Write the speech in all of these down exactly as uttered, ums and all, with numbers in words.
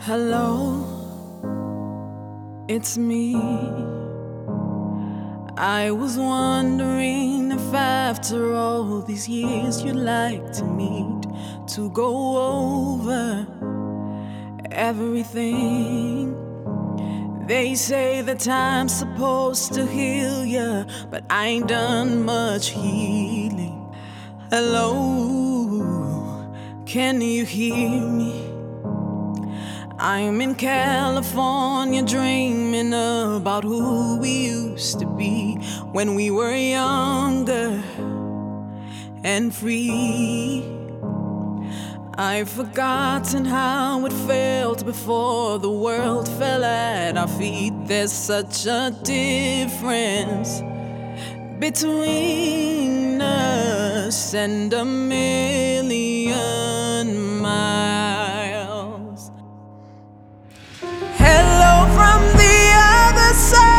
Hello, it's me. I was wondering if after all these years you'd like to meet to go over everything. They say that time's supposed to heal ya, but I ain't done much healing. Hello, can you hear me? I'm in California dreaming about who we used to be when we were younger and free. I've forgotten how it felt before the world fell at our feet. There's such a difference between us and a million miles. Hello from the other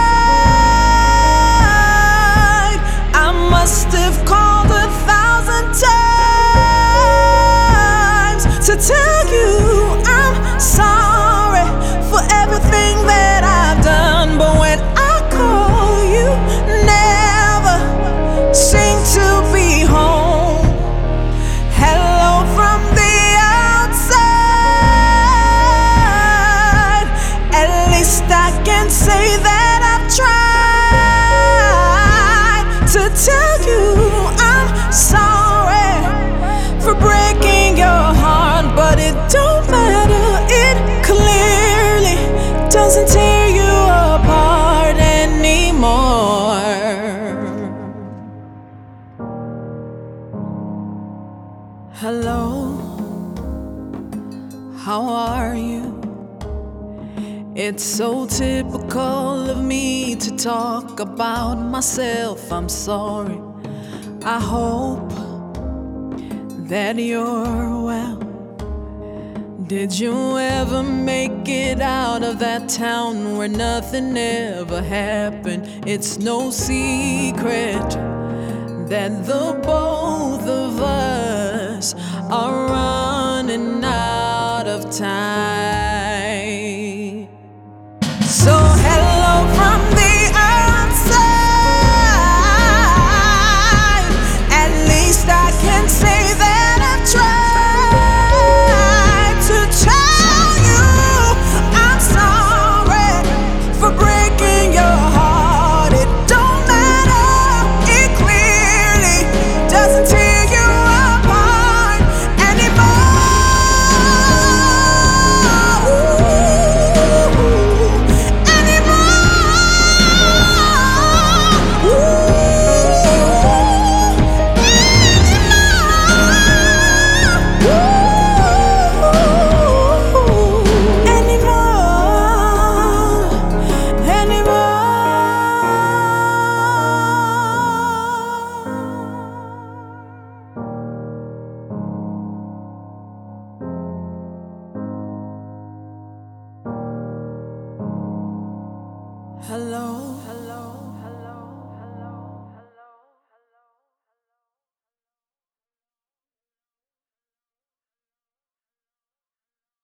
side. I must have called a thousand times to tell you I'm sorry for everything that I've done. But when I call, you never seem to be home. Hello from the outside. At least I can say that I've tried to tell you I'm sorry for breaking your heart, but it don't matter. It clearly doesn't tear you apart anymore. Hello, how are you? It's so typical of me to talk about myself. I'm sorry. I hope that you're well. Did you ever make it out of that town where nothing ever happened? It's no secret that the both of us are running out of time. So hello from the outside. At least I can say that I've tried to tell you I'm sorry for breaking your heart. It don't matter. It clearly doesn't tear you apart anymore. Ooh. Hello.